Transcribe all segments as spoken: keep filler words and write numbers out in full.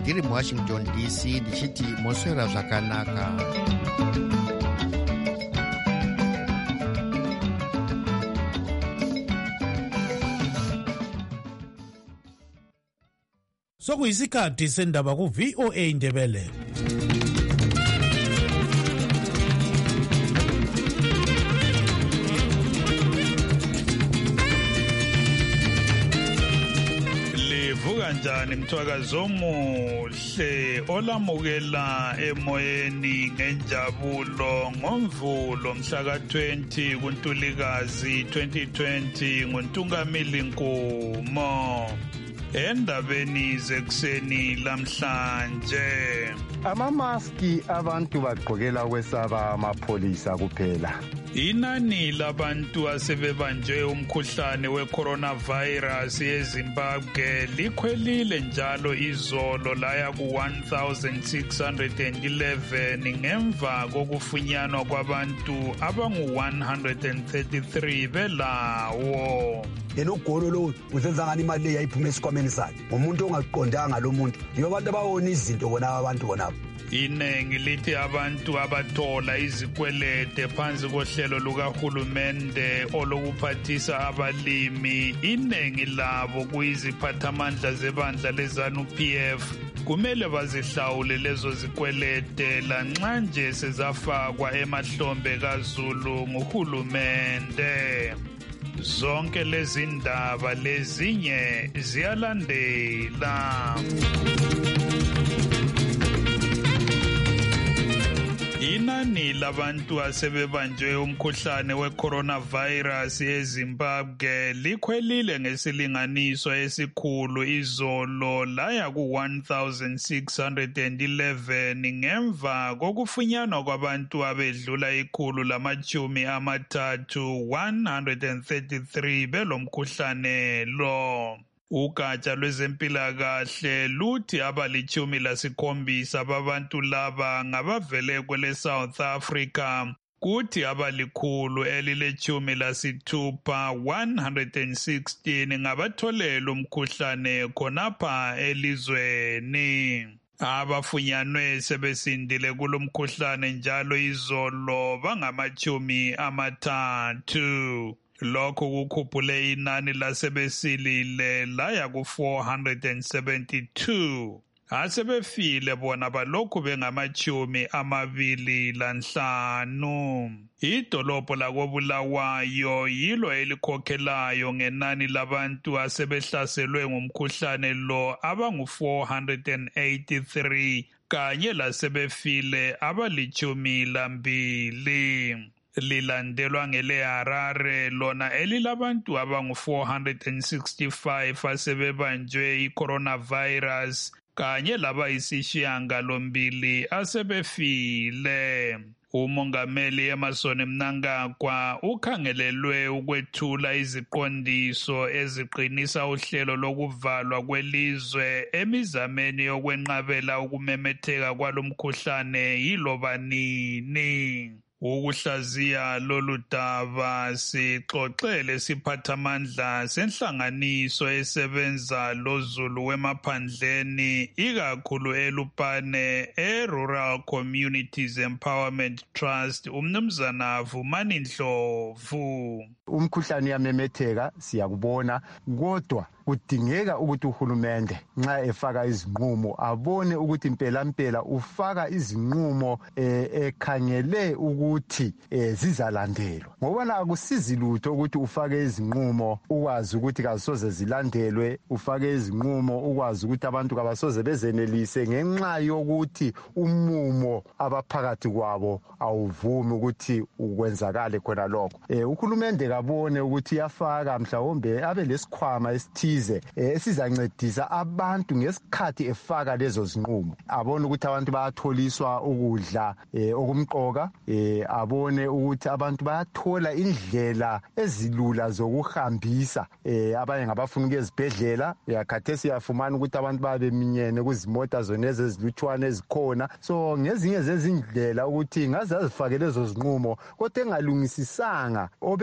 ndiri muwashington D C ndichiti moswera zvakanaka. Sokuyisikhathi sendaba ku V O A Ndebele. Kanjani mthwakazo omuhle olamukela emoyeni ngenjabulo ngomvulo mhla ka twenty kuNtulikazi twenty twenty nguNtungamili Nkumo. Endabeni zekuseni lamhlanje, amamaski abantu bagqokela kwesaba amapholisa kuphela. Inani labantu asebebanjwe umkhuhlane we-coronavirus eZimbabwe likhwelile njalo izolo laya ku one thousand six hundred eleven ngemva kokufunyanwa kwabantu abangu one hundred thirty-three belawo. Yena ugolo lo uzenza ngani imali le yayiphuma esikhwameni sakhe. Umuntu ongaqondanga lo muntu. Yibo abantu abawona izinto bona abantu bona. Inengi lithi abantu abathola izikwelede phansi kohlelo lukahulumende olokuphathisa abalimi, inengi labo kuyiziphathamandla zebandla lezanu P F kumele bazihlawule lezo zikwelede lanxa nje sezafakwa emahlombe kaZulu nguhulumende. Zonke lezi ndaba lezinye ziyalandela. Inani labantu asebebanjwe umkhuhlane we-coronavirus eZimbabwe likhwelile ngesilinganiso esikhulu izolo laya ku one thousand six hundred eleven ngemva kokufunyanwa kwabantu abedlula ikhulu lamachumi amathathu one hundred thirty-three belomkhuhlane lo. Ugatsha lwezempilakahle luthi abalichumi lasikhombisa babantu laba ngabavele kwele South Africa, kuthi abalikhulu elilechumi lasithupha one hundred sixteen ngabatholela umkhuhlane khonapha elizweni. Abafunyanwe sebesindile kulomkhuhlane njalo izolo bangamachumi amathathu. Lokhu kukhuphule inani lasebesilile laya ku four hundred seventy-two. Asebefile bona balokhu bengamachumi amabili lanhlanu. Idolobho lakoBulawayo yilo elikhokhelayo ngenani labantu asebehlaselwe ngumkhuhlane lo abangu four hundred eighty-three kanye lasebefile abalichumi lambili. Lilandelwa ngele Harare lona elilabantu abangu four hundred sixty-five asebebanjwe i-coronavirus kanye labayisishiyagalombili asebefile. Umongameli Emmerson Mnangagwa ukhangelelwe ukwethula iziqondiso eziqinisa uhlelo lokuvalwa kwelizwe emizameni yokwenqabela ukumemetheka kwalomkhuhlane yiloba nini. Ukuhlaziya lolu daba sixoxele siphathamandla senhlanganiso esebenza loZulu wemaphandleni ikakhulu eLupane e-Rural Communities Empowerment Trust umnumzana Vumani Ndlovu. Umkhuhlane uyamemetheka siyakubona kodwa kudingeka ukuthi uhulumende nxa efaka izinqumo abone ukuthi impela impela ufaka izinqumo ekhangele ukuthi zizalandelwa, ngoba akusizi lutho ukuthi ufake izinqumo ukwazi ukuthi kazisoze zilandelwe, ufake izinqumo ukwazi ukuthi abantu kabasoze bezenelise ngenxa yokuthi umumo abaphakathi kwabo awuvumi ukuthi ukwenzakale khona lokho. Uhulumende kabone ukuthi uyafaka mhlawumbe abe lesikhwama esithize esizancedisa abantu ngesikhathi efaka lezo zinqumo, abone ukuthi abantu bayatholiswa ukudla okumqoka, abone ukuthi abantu bayathola indlela ezilula zokuhambisa abanye ngabafuna ukuya ezibhedlela. Yakhathesi yafumana ukuthi abantu babeminyene kuzimota zonezi ezilutshwane ezikhona, so ngezinye zezindlela ukuthi ngaze azifake lezo zinqumo kodwa engalungisisanga obekuhlula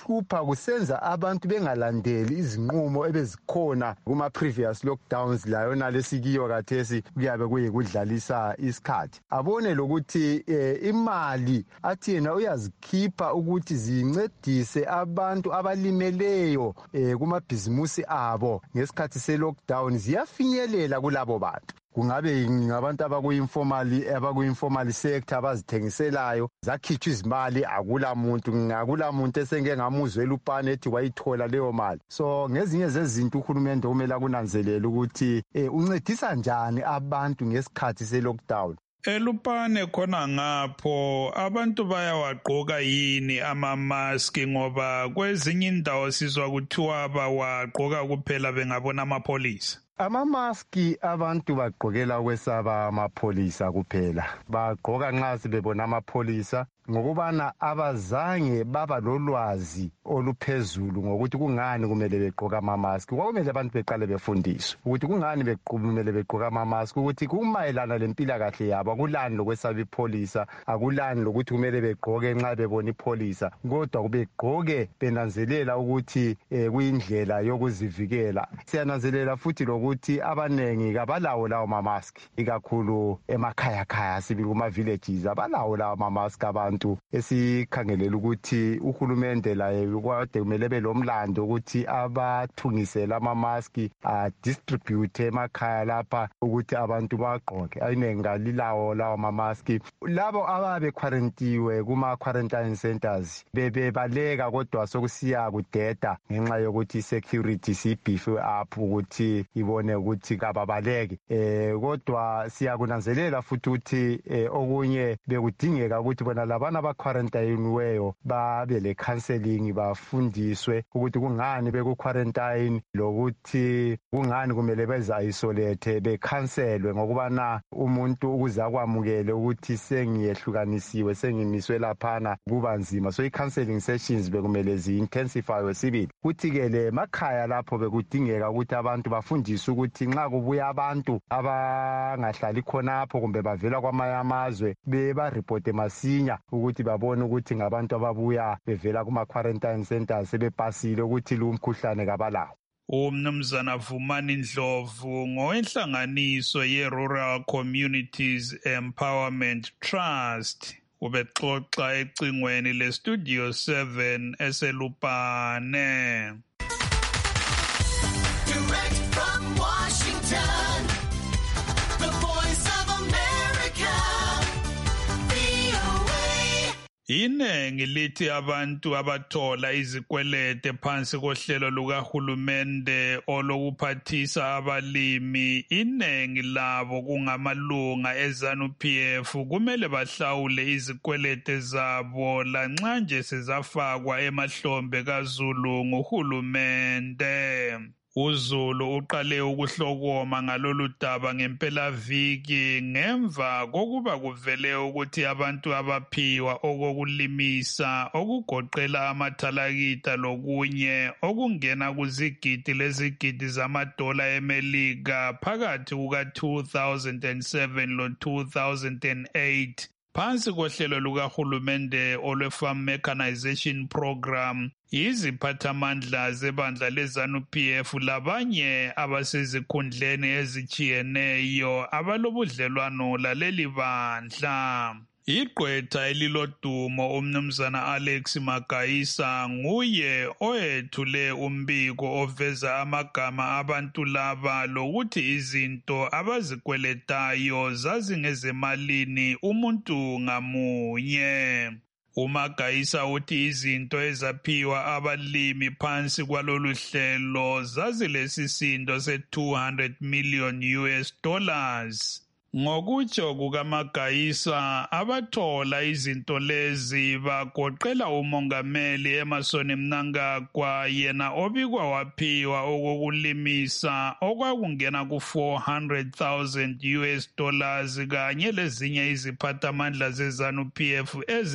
kusihlupha kusenza abantu bengalandeli izinqumo ebezikhona kuma-previous lockdowns layona lesikiyo kathesi kuyabe kuyikudlalisa isikhathi. Abone lokuthi eh, imali athi yena uyazikhipha ukuthi zincedise abantu abalimeleyo eh, kumabhizimusi abo ngesikhathi se-lockdown ziyafinyelela kulabo bantu. Kungabe ngabantu abaku-informal abaku-informal sector abazithengiselayo zakhitshwa izimali akula muntu akula muntu esenge ngamuzwela upane ethi wayithola leyo mali. So ngezinye zezinto uhulumende kumele akunanzelele ukuthi eh, uncedisa njani abantu ngesikhathi se-lockdown. Elupane khona ngapho abantu bayawagqoka yini amamaski ngoba kwezinye indawo sizwa kuthiwa bawagqoka kuphela bengabona amapholisa. Amamaski abantu bagqokela ukwesaba amapholisa kuphela. Bagqoka nxa sebebona amapholisa ngokubana abazange baba lolwazi oluphezulu ngokuthi kungani kumele begqoka amamaski. Kwakumele abantu beqale befundiswe ukuthi kungani kumele begqoka amamaski, ukuthi kumayelana lempilakahle yabo, akulani lokwesaba ipholisa, akulani lokuthi kumele begqoke nxa bebona ipholisa, kodwa kubegqoke benanzelela ukuthi eh, kuyindlela yokuzivikela. Siyananzelela futhi lokuthi abanengi kabalawo lawo mamaski, ikakhulu emakhaya khaya sibi kuma villages abalawo lawo mamaski abantu. Esikhangelela ukuthi uhulumende laye kwade kumele belomlando ukuthi abathungisela ama-maski adistribute emakhaya lapha ukuthi abantu bagqoke. Ayinengi ngalilawo lawo ma-maski. Labo ababe quarantiwe kuma-quarantine centers bebebaleka kodwa sokusiya kudeda ngenxa yokuthi security sibhifwe up ukuthi ibone ukuthi kababaleki. Eh kodwa siyakunanzelela futhi ukuthi eh, okunye bekudingeka ukuthi bona laba aba-quarantine-weyo babe le counseling bafundiswe ukuthi kungani beku-quarantine lokuthi kungani kumele beza-isolate bekhanselwe ngokubana umuntu ukuze akwamukele ukuthi sengiyehlukanisiwe sengimiswe laphana kuba nzima. So i-counseling sessions bekumele zi-intensifywe sibili. Kuthi-ke le makhaya lapho bekudingeka ukuthi abantu bafundiswe ukuthi nxa kubuya abantu abangahlali khonapho kumbe bavela kwamanye amazwe beba-ripote masinya ukuthi babone ukuthi ngabantu ababuya bevela kuma-quarantine centers sebepasile ukuthi lo mkhuhlane kabalawo. Umnumzana Vumani Ndlovu ngowenhlanganiso ye-Rural Communities Empowerment Trust ubexoxa ecingweni le-Studio seven eselupane. Direct from Washington, the voice of America. Inengi lithi abantu abathola izikwelede phansi kohlelo lukahulumende olokuphathisa abalimi, inengi labo kungamalunga eZANU P F kumele bahlawule izikwelede zabo lanxa nje sezafakwa emahlombe kaZulu nguhulumende. UZulu uqale ukuhlokoma ngalolu daba ngempelaviki ngemva kokuba kuvele ukuthi abantu abaphiwa okokulimisa okugoqela amathalakita lokunye okungena kuzigidi lezigidi zamadola eMelika phakathi kuka-two thousand seven lo-two thousand eight phansi kohlelo lukahulumende olwe-Farm Mechanization Program, iziphathamandla zebandla leZANU P F labanye abasezikhundleni ezitshiyeneyo abalobudlelwano laleli bandla. Igqwetha elilodumo umnumzana Alex Magayisa nguye oyethule umbiko oveza amagama abantu laba lokuthi izinto abazikweletayo zazingezemalini umuntu ngamunye. uMagayisa uthi izinto ezaphiwa abalimi phansi kwalolu hlelo zazilesisindo se-two hundred million U S dollars. Ngokutsho kukaMagayisa, abathola izinto lezi bagoqela umongameli Emmerson Mnangagwa, yena obikwa waphiwa okokulimisa okwakungena ku-four hundred thousand U S dollars kanye lezinye iziphathamandla zeZANU P F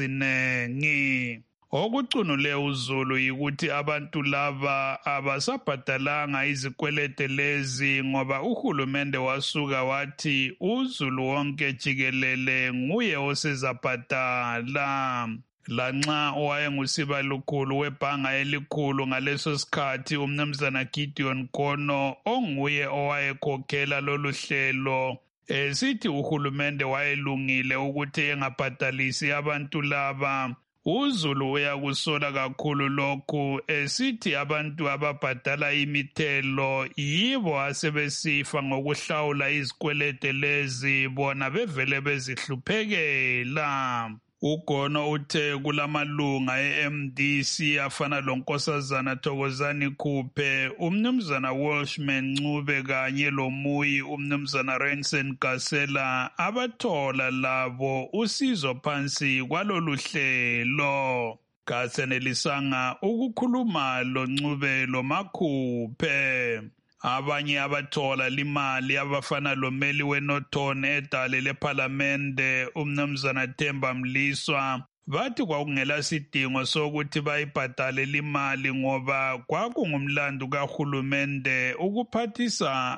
ezinengi. Okucunule uZulu yikuthi abantu laba abasabhadalanga izikwelede lezi ngoba uhulumende wasuka wathi uZulu wonke jikelele nguye osezabhadala. lanxa owayengusibalukhulu webhanga elikhulu ngaleso sikhathi umnumzana Gideon Gono onguye owayekhokhela lolu hlelo esithi uhulumende wayelungile ukuthi engabhadalisi abantu laba. uZulu uyakusola kakhulu lokhu esithi abantu ababhadala imithelo yibo asebesifa ngokuhlawula izikwelede lezi bona bevele bezihluphekela. uGono uthe kulamalunga e-M D C afana lonkosazana Thokozani Khuphe, umnumzana Welshman Ncube kanye lomuyi umnumzana Rensen Gasela abathola labo usizo phansi kwalolu hlelo. Kasenelisanga ukukhuluma loNcube loMakhuphe. Abanye abathola limali abafana lomeli weNorton edale lephalamende umnumzana Themba Mliswa bathi kwakungela sidingo sokuthi bayibhadale limali ngoba kwakungumlando kahulumende ukuphathisa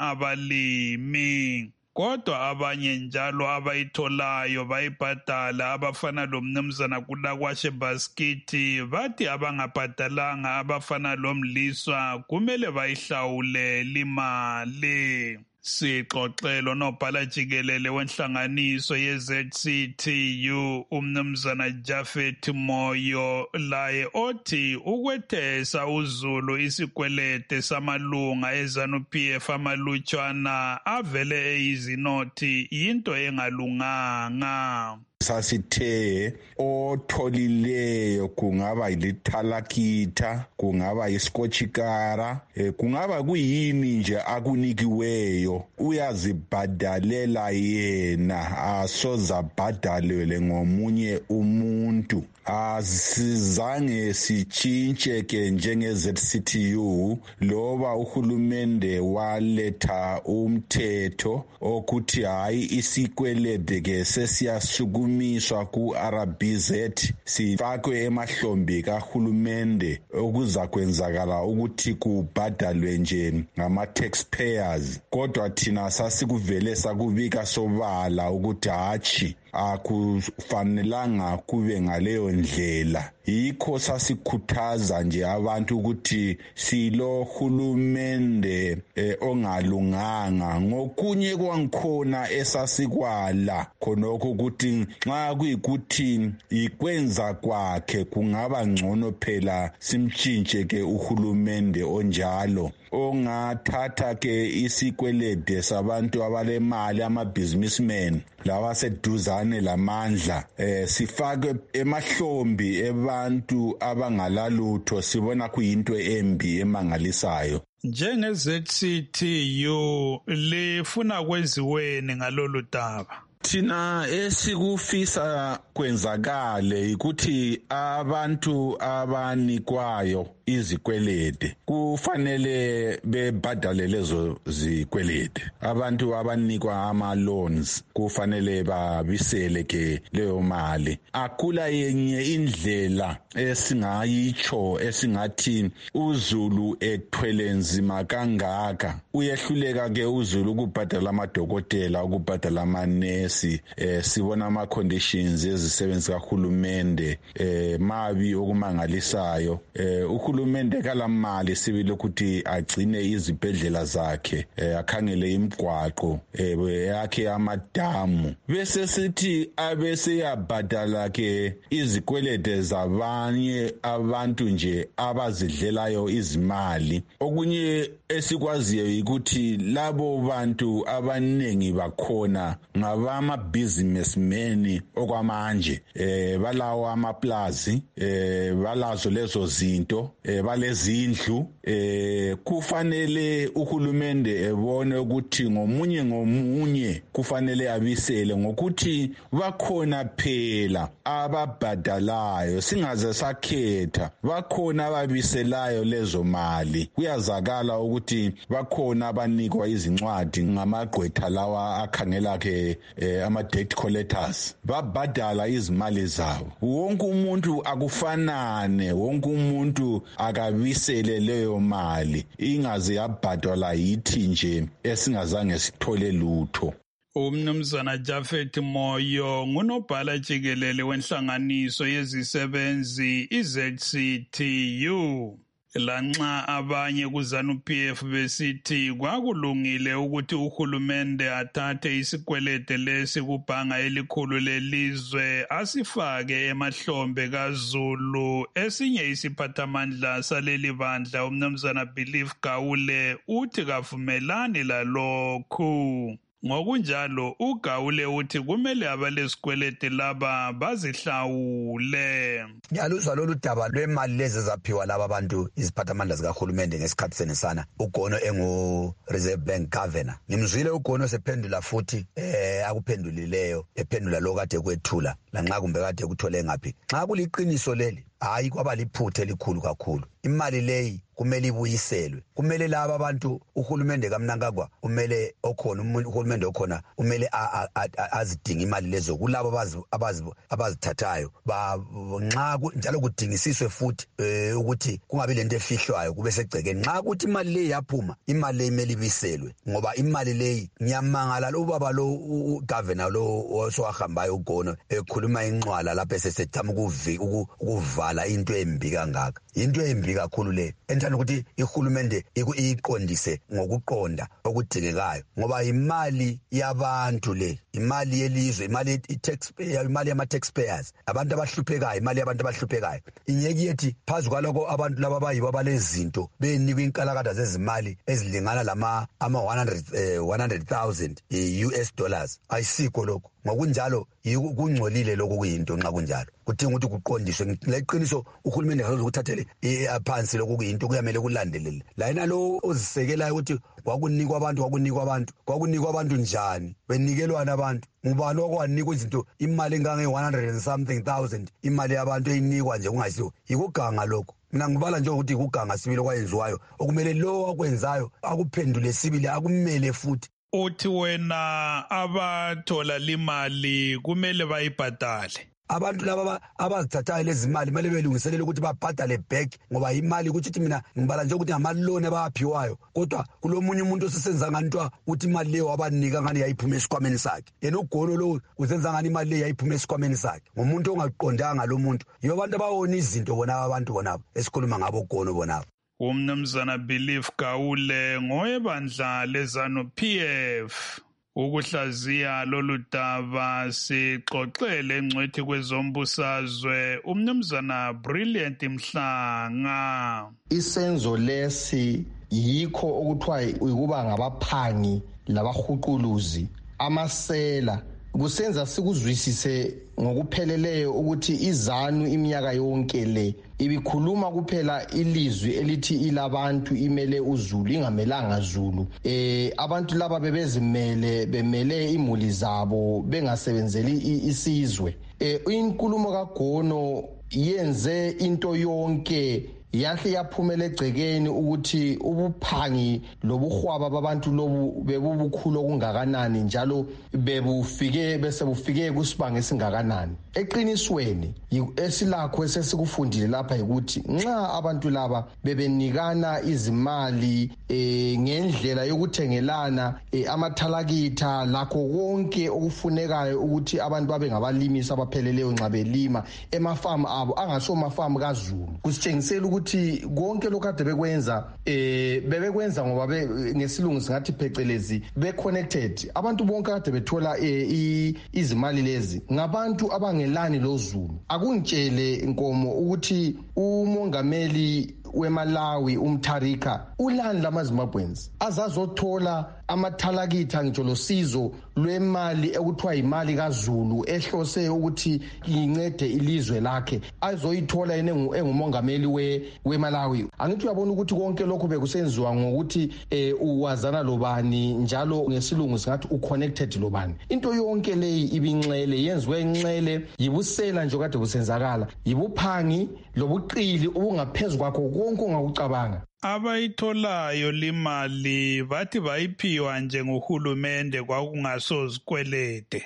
abalimi. Kodwa abanye njalo abayitholayo bayibhadala abafana lomnumzana Kulakwashe Baskithi bathi abangabhadalanga abafana lomliswa kumele bayihlawule limali. Sixoxelo nobhala jikelele wenhlanganiso ye-Z C T U umnumzana Jafet Moyo laye othi ukwethesa uZulu isikwelede samalunga eZANU P F amalutshwana avele eyizinothi yinto engalunganga. Sasithe otholileyo kungaba yilithalakitha, kungaba yiskochikara, kungaba kuyini nje akunikiweyo uyazibhadalela yena, asozabhadalele ngomunye umuntu. Asizange sitshintshe ke njenge-Z C T U loba uhulumende waletha umthetho okuthi hayi isikwelede ke sesiyasukumiswa ku-R B Z sifakwe emahlombe kahulumende okuza kwenzakala ukuthi kubhadalwe nje ngama-taxpayers. Kodwa thina sasikuvele sakubika sobala ukuthi hatshi akufanelanga kube ngaleyo ndlela. Yikho sasikhuthaza nje abantu ukuthi silo hulumende eh, ongalunganga. Ngokunye kwangikhona esasikwala khonokho ukuthi nxa kuyikuthi ikwenza kwakhe kungaba ngcono phela simtshintshe ke uhulumende onjalo ongathatha ke isikwelede sabantu abalemali ama-businessmen laba seduzane lamandla eh sifake emahlombi abantu abangalalutho. Sibona kuyinto embi emangalisayo. Njenge-Z C T U lifuna kwenziweni ngalolu daba? Thina esikufisa kwenzakale ukuthi abantu abanikwayo izikwelede kufanele bebhadale lezo zikwelede. Abantu abanikwa ama loans kufanele babisele ke leyo mali. Akula yenye indlela esingayitsho esingathi uZulu ethwele nzima kangaka. Uyehluleka ke uZulu ukubhadala amadokotela, ukubhadala amanesi. Eh, sibona ama conditions ezisebenza kahulumende eh mabi okumangalisayo. Eh, uhulumende kalamali sibile ukuthi agcine izibhedlela zakhe, eh, akhangele imigwaqo, eh, yakhe amadamu. Bese sithi abese yabhadala ke izikwelede zabanye abantu nje abazidlelayo izimali. Okunye esikwaziyo ukuthi labo bantu abanengi bakhona ngabama businessmen okwamanje, eh balawo amaplazi, eh balazo lezo zinto, eh balezindlu. Eh kufanele uhulumende ebone ukuthi ngomunye ngomunye kufanele abisele ngokuthi bakhona phela ababhadalayo, singaze sakhetha bakhona ababiselayo lezo mali. Kuyazakala ukuthi bakhona abanikwa izincwadi ngamagqwetha lawa akhangela ke eh, ama debt collectors, babhadala izimali zabo. Wonke umuntu akufanane, wonke umuntu akabisele leyo mali ingaze yabhadala yithi nje esingazange sithole lutho. Umnumzana Jafet Moyo ngunobhala jikelele wenhlanganiso yezisebenzi i-Z C T U. Lanxa abanye kuZANU-P F besithi kwakulungile ukuthi uhulumende athathe isikwelede lesi kubhanga elikhulu lelizwe asifake emahlombe kaZulu, esinye isiphathamandla saleli bandla umnumzana Belief Gawule uthi kavumelani lalokhu. Ngokunjalo uGawule uthi kumele abalesikwelede laba bazihlawule. Ngiyaluzwa lolu daba lwemali lezi zaphiwa laba abantu iziphathamandla zikahulumende ngesikhathi senisana. uGono engu Reserve Bank Governor. Ngimzwile uGono sephendula futhi eh akuphendulileyo ephendula lo kade kwethula lanxa kumbe kade kuthole ngaphi. Xa kuliqiniso leli hayi kwaba liphuthe elikhulu kakhulu. Imali leyi kumele ibuyiselwe. Kumele laba abantu uhulumende kaMnangagwa kumele okhona uhulumende okhona kumele azidinga imali lezo kulabo abazi abazithathayo ba nxa njalo kudingisiswe futhi ukuthi kungabi lento efihlwayo kube segcekeni. Nxa ukuthi imali leyi yaphuma imali leyi imele ibiselwe ngoba imali leyi ngiyamangala lo baba lo uGovernor lo osohambayo uGono ekhuluma inxwala lapha esethama ukuvala into embi kangaka. Into embi kakhulu le enthanda ukuthi ihulumende iyiqondise ngokuqonda okudingekayo ngoba imali yabantu le, imali yelizwe, imali i-taxpayer, imali yama taxpayers, abantu abahluphekayo, imali yabantu abahluphekayo. Inyeki yethi phazu kwaloko abantu laba bayibo abalezinto benikwe inkalakada zezimali ezilingana lama ama one hundred thousand U S dollars. Ayisikho lokho. Ngokunjalo kungcolile lokho kuyinto nxa kunjalo. Kudinga ukuthi kuqondiswe leqiniso uhulumende akazokuthathele phansi lokho kuyinto kuyamele kulandelele. La yena lo ozisekelayo ukuthi kwakunikwa abantu kwakunikwa abantu kwakunikwa abantu njani benikelwana abantu ngubani okwanikwa izinto imali engange one hundred and something thousand imali yabantu eyinikwa nje kungasiyo yikuganga lokho. Mina ngibala nje ukuthi ikuganga sibili okwayenziwayo okumele lo akwenzayo akuphendule sibili akumele futhi. Uthi wena abathola limali kumele bayibhadale. Abantu laba abazithathayo lezi mali mele belungiselele ukuthi babhadale back ngoba imali ukuthi mina ngibala nje ukuthi amalone abaphiwayo kodwa kulomunye umuntu osesenza ngantwa ukuthi imali leyo abanika ngani yayiphuma esikhwameni sakhe. Yena uGono lo uzenza ngani imali leyo yayiphuma esikhwameni sakhe ngomuntu ongaqondanga lo muntu. Yibo abantu abawona izinto bona abantu bonabo esikhuluma ngabo uGono bonabo. Umnumzana Belief Gawule ngoyebandla leZANU-P F. Ukuhlaziya lolu daba sixoxele engcwethi kwezombusazwe umnumzana Brilliant Mhlanga. Isenzo lesi yikho okuthiwa ukuba ngabaphangi labahuquluzi amasela kusenza sikuzwisise ngokupheleleyo ukuthi iZANU iminyaka yonke le ibikhuluma kuphela ilizwi elithi ilabantu imele uZulu ingamelanga Zulu. Eh abantu laba bebezimele bemele imuli zabo bengasebenzeli isizwe. Eh inkulumo kaGono yenze into yonke yahle yaphumela egcekeni ukuthi ubuphangi lobuhwaba babantu lobu bebubukhulu okungakanani njalo bebufike bese bufike kusibanga esingakanani. Eqinisweni esilakho esesikufundile lapha ukuthi nxa abantu laba bebenikana izimali eh ngendlela yokuthengelana eh, amathalakitha lakho konke okufunekayo ukuthi abantu babe ngabalimisi abapheleleyo nxa belima emafamu abo angasomafama kaZulu. Kusitshengisela ukuthi konke lokho kade bekwenza eh bebekwenza ngoba ngesilungu singathi phecelezi be connected. Abantu bonke kade bethola eh, izimali lezi ngabantu abangelani loZulu. Akungitshele inkomo ukuthi umongameli weMalawi uMtharika ulani lamaZimbabweans azazothola amathalakitha ngitsho losizo lwemali ekuthiwa imali kaZulu ehlose ukuthi incede ilizwe lakhe azoyithola yena engumongameli we weMalawi. Angithi uyabona ukuthi konke lokho bekusenziwa ngokuthi eh, uwazana lobani njalo ngesilungu singathi uconnected lobani. Into yonke leyi ibinxele yenziwe inxele yibusela nje kade busenzakala yibuphangi lobuqili obungaphezulu kwakho konke ongakucabanga. Abayitholayo limali bathi bayiphiwa nje ngohulumende kwakungasozikwelede.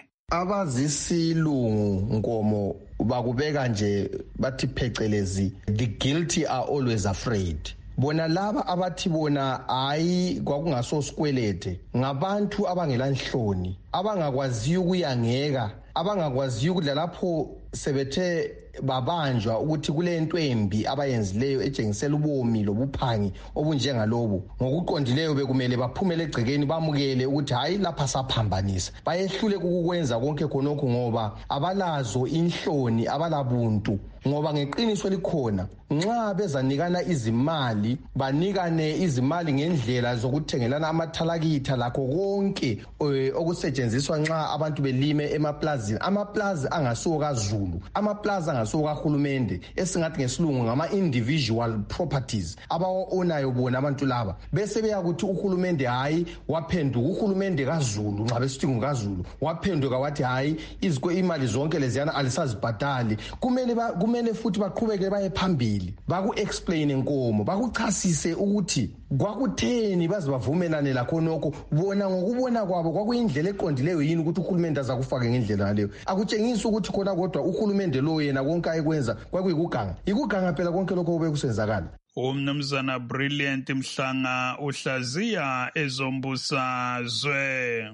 Abazisilungu nkomo bakubeka nje bathi phecelezi the guilty are always afraid. Bona laba abathi bona hayi kwakungasosikwelede ngabantu abangelanhloni abangakwaziyo ukuyangeka, abangakwaziyo ukudla lapho sebethe babanjwa ukuthi kule ntwembi abayenzileyo etshengisela ubomi lobuphangi obunjengalobu. Ngokuqondileyo bekumele baphumele egcekeni bamukele ukuthi hayi lapha saphambanisa. Bayehlule ukukwenza konke khonokho ngoba abalazo inhloni, abalabuntu. Ngoba ngeqiniso likhona nxa bezanikana izimali, banikane izimali ngendlela zokuthengelana amathalakitha lakho konke okusetshenziswa nxa abantu belime emaplazini. Amaplazi angasuka kaZulu, amaplazi angasuka kahulumende, esingathi ngesilungu ngama individual properties abawo-onayo bona abantu laba. Bese beyakuthi uhulumende hayi waphenduka, uhulumende kaZulu nxa besithi ngukaZulu waphenduka wathi hayi izikwe imali zonke leziyana alisazibhadali. Kumele kumele futhi baqhubeke baye phambili, baku-explain enkomo, bakuchasise ukuthi kwakutheni baze bavumelane lakhonokho. Bona ngokubona kwabo kwakuyindlela eqondileyo yini ukuthi uhulumende azakufake ngendlela leyo. Akutshengisi ukuthi khona kodwa uhulumende lo yena konke ayekwenza kwakuyikuganga. Ikuganga phela konke lokho obekusenzakala. Umnumzana Brilliant Mhlanga uhlaziya ezombusazwe.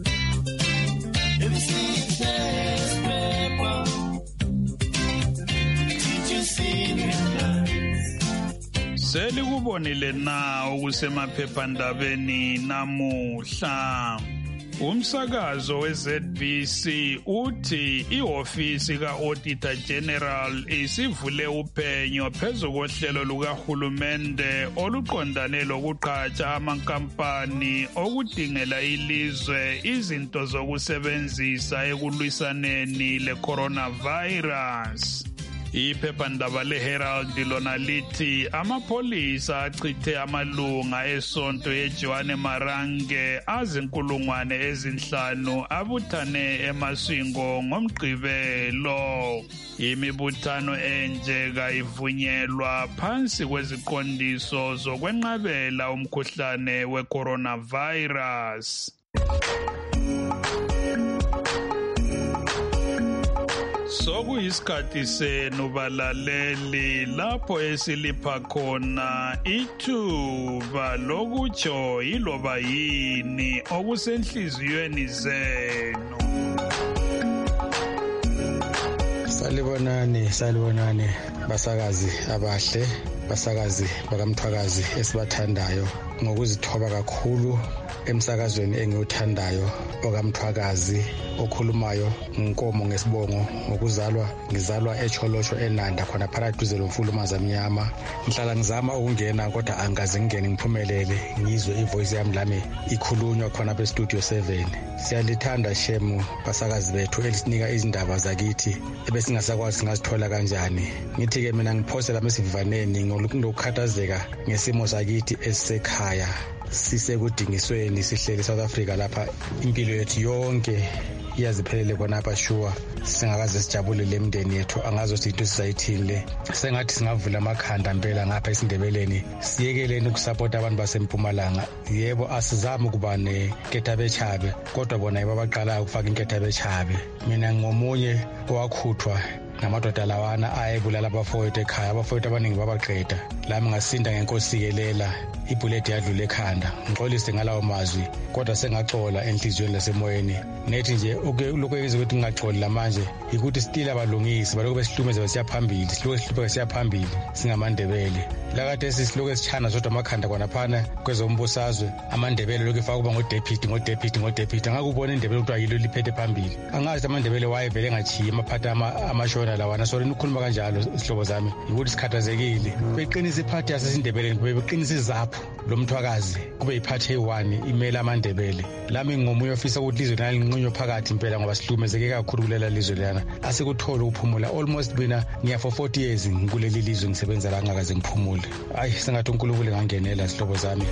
Selikubonile na okusemaphephandabeni namuhla. Umsakazo we-Z B C uthi ihofisi ka-Auditor General isivule uphenyo phezu kohlelo lukahulumende oluqondane lokuqhatsha amankampani okudingela ilizwe izinto zokusebenzisa ekulwisaneni le-coronavirus. Iphephandaba le-Herald lona lithi amapholisa achithe amalunga esonto yeJohane Marange azinkulungwane ezinhlanu abuthane eMasingo ngomgqibelo. Imibuthano enje kayivunyelwa phansi kweziqondiso zokwenqabela umkhuhlane we-coronavirus. Sokuyisikhathi senu balaleli lapho esilipha khona ithuba lokutsho yiloba yini okusenhliziyweni zenu. Salibonani, salibonani basakazi abahle, basakazi bakamthwakazi esibathandayo ngokuzithoba kakhulu emsakazweni engiwuthandayo okamthwakazi okhulumayo ngenkomo ngesibongo ngokuzalwa ngizalwa eCholosho eNanda khona phakathi duze lomfulumaza mnyama. Ngihlala ngizama ukungena kodwa angaze ngingene ngiphumelele ngizwe ivoice yami lami ikhulunywa khona pe studio seven. Siyalithanda shemu basakazi bethu elisinika izindaba zakithi ebesingasakwazi singazithola kanjani. Ngithi ke mina ngiphosela mesivivaneni ngokukhathazeka ngesimo sakithi esisekhaya. Sisekudingisweni sihleli South Africa lapha impilo yethu yonke iyaziphelele khona apha sure singakaze sijabulele imndeni yethu angazo into sizayithini le. Sengathi singavula amakhanda impela ngapha esindebeleni siyekeleni ukusupport abantu basempumalanga. Yebo asizami ukuba neketha bechabe kodwa bona yibo abaqalayo ukufaka inketha bechabe. Mina ngomunye owakhuthwa namadoda lawana ayebulala abafowethu ekhaya. Abafowethu abaningi babaqeda lami ngasinda ngenkosikelela ibullet yadlula ekhanda. Ngixolise ngalawo mazwi kodwa sengaxola enhliziyweni lasemoyeni. Nethi nje lokho eyenza ukuthi ngingaxoli lamanje ukuthi still abalungisi balokho besihlumeze besiya phambili silokho sihluphe siya phambili singamandebele. Lakade sisilokho esichana zodwa amakhanda kwanaphana kwezombusazwe amandebele lokho efaka kuba ngodeputy ngodeputy ngodeputy angakubona indebele ukuthi ayilo liphethe phambili. Angazi amandebele wayevele ngachiya amaphatha amashona lawana. So ukukhuluma kanjalo sihlobo zami ukuthi sikhathazekile beqinisa iphathi yasesindebeleni beqinisa izapho lomthwakazi kube iphathi eyi-one imela amandebele. Lami ngomunye ofisa ukuthi lizwe nalo linqunywe phakathi impela ngoba sihlumezeke kakhulu kulela lizwe lana. Asikuthola ukuphumula almost mina ngiya for forty years ngikuleli lizwe ngisebenza la ngakaze ngiphumule. Hayi sengathi uNkulunkulu engangenela sihlobo zami.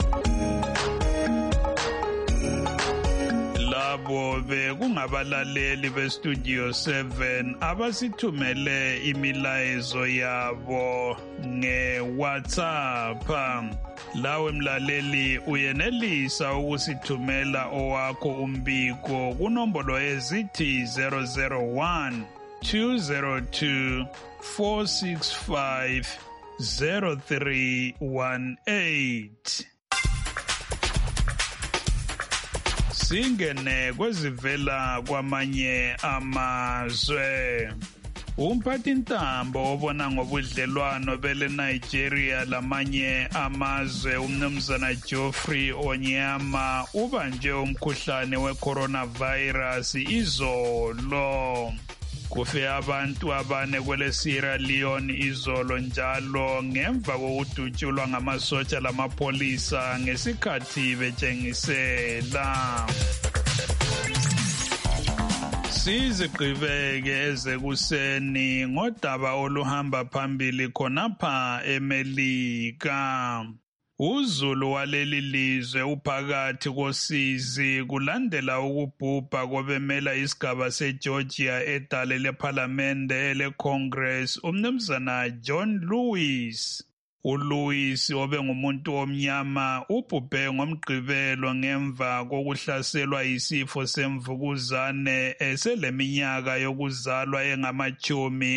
Labo bekungabalaleli bestudio seven abasithumele imilayezo yabo nge-WhatsApp. Lawe mlaleli uyenelisa ukusithumela owakho umbiko kunombolo ezithi zero zero one two zero two four six five zero three one eight. Singene kwezivela kwamanye amazwe. Umphathintambo obona ngobudlelwano bele Nigeria lamanye amazwe umnumzana Geoffrey Onyema ubanje umkhuhlane we-coronavirus izolo. Kufe abantu abane kwele Sierra Leone izolo njalo ngemva kokudutshulwa ngamasotsha lamapolisa ngesikhathi betshengisela. Sizigqibeke ezekuseni ngodaba oluhamba phambili khonapha eMelika. Uzulu waleli lizwe uphakathi kosizi kulandela ukubhubha kobemela isigaba seGeorgia edale lephalamende eleCongress umnumzana John Lewis. uLewis obengumuntu omnyama ubhubhe ngomgqibelo ngemva kokuhlaselwa yisifo semvukuzane eseleminyaka yokuzalwa engamachumi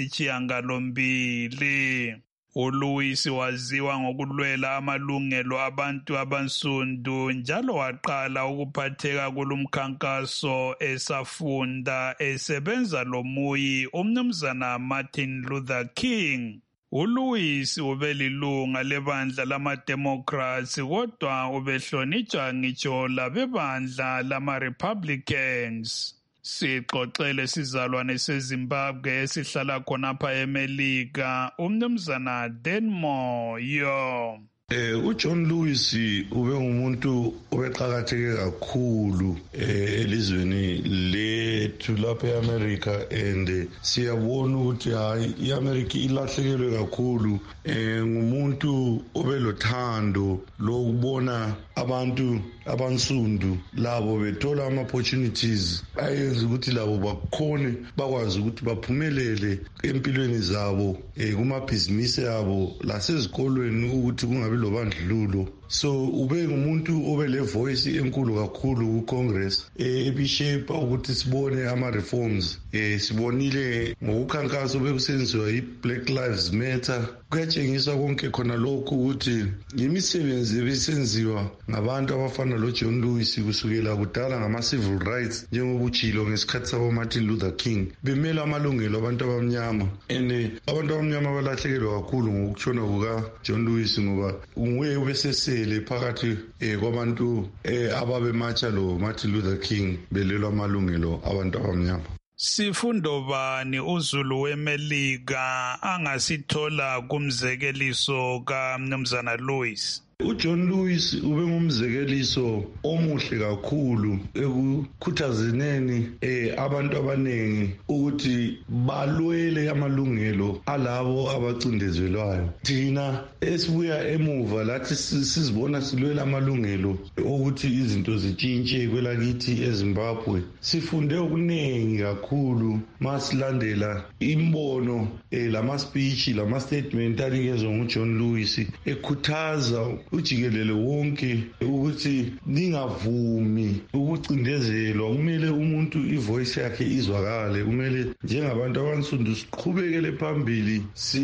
ayisishiyagalombili. uLewis waziwa ngokulwela amalungelo abantu abansundu njalo waqala ukuphatheka kulumkhankaso esafunda esebenza lomuyi umnumzana Martin Luther King. uLewis ubelilunga lebandla lama-Democrats kodwa ubehlonitshwa ngitsho labebandla lama-Republicans. Sixoxele sizalwane seZimbabwe esihlala khonapha eMelika umnumzana Denmo yo. Eh uJohn Lewis ube ngumuntu obeqhakatheke kakhulu elizweni lethu lapha eAmerica and siyabona ukuthi hayi iAmerica ilahlekelwe kakhulu eh ngumuntu obelothando lokubona abantu abansundu labo bethola ama opportunities ayenza ukuthi labo bakhone bakwazi ukuthi baphumelele empilweni zabo eh kuma business yabo lasezikolweni ukuthi kungabe lobandlululo. So ube ngumuntu obele voice enkulu kakhulu kuCongress ebishape ukuthi sibone ama reforms eh sibonile ngokukhankasa obekusenziwa iBlack Lives Matter. Kuyatshengisa konke khona lokhu ukuthi imisebenzi ebisenziwa ngabantu abafana lo John Lewis kusukela kudala ngama civil rights njengobutshilo ngesikhathi sabo Martin Luther King bemela amalungelo abantu abamnyama and abantu abamnyama balahlekelwa kakhulu ngokutshona kuka John Lewis ngoba unguye ubesesele phakathi kwabantu ababematsha lo Martin Luther King belelwa amalungelo abantu abamnyama. Sifundo bani uzulu weMelika angasithola kumzekeliso kaMnumzana Lewis? uJohn Lewis ube ngumzekeliso omuhle kakhulu ekukhuthazeneni eh abantu abanengi ukuthi balwele amalungelo alabo abacindezelwayo. Thina esibuya emuva lathi sizibona silwela amalungelo ukuthi izinto zitshintshe kwelakithi eZimbabwe. Sifunde okuningi kakhulu masilandela imbono eh lama speech lama statement anikezwe nguJohn Lewis ekhuthaza ujikelele wonke ukuthi ningavumi ukucindezelwa. Kumele umuntu ivoice yakhe izwakale. Kumele njengabantu abansundu siqhubekele phambili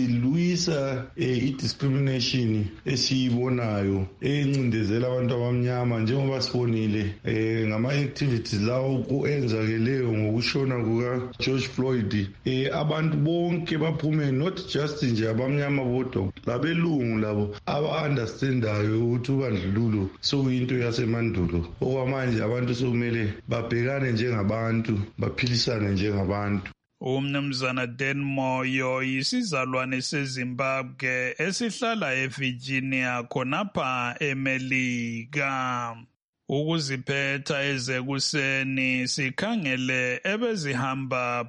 silwisa i-discrimination esiyibonayo encindezela abantu abamnyama njengoba sibonile ngama-activities lawo kuenzakeleyo ngokushona kuka George Floyd. Abantu bonke baphume not just nje abamnyama bodwa labelungu labo aba-understand ukuthi ubandlululo sokuyinto yasemandulo. Okwamanje abantu sokumele babhekane njengabantu baphilisane njengabantu. Umnumzana Denmo yo yisizalwane seZimbabwe esihlala eVirginia khonapha eMelika. Ukuziphetha ezekuseni sikhangele ebezihamba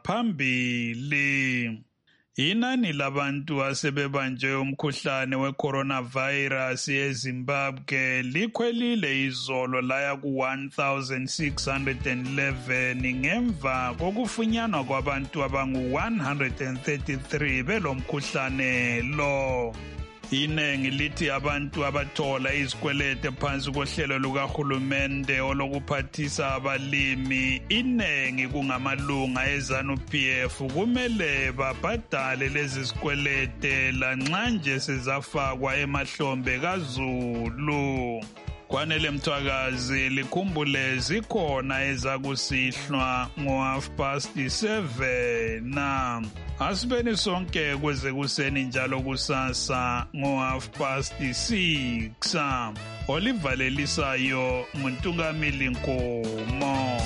phambili. Inani labantu asebebanjwe umkhuhlane we-coronavirus eZimbabwe likhwelile izolo laya ku one thousand six hundred eleven ngemva kokufunyanwa kwabantu abangu one hundred thirty-three belomkhuhlane lo. Inengi lithi abantu abathola izikwelete phansi kohlelo lukahulumende olokuphathisa abalimi inengi kungamalunga eZANU-P F kumele babhadale lezi zikwelete lanxa nje sezafakwa emahlombe kaZulu. Kwanele Mthwakazi likhumbule zikhona ezakusihlwa ngo-half past seven na asibeni sonke kweze kuseni njalo kusasa ngo-half past six olivalelisayo nguNtungamili Nkomo.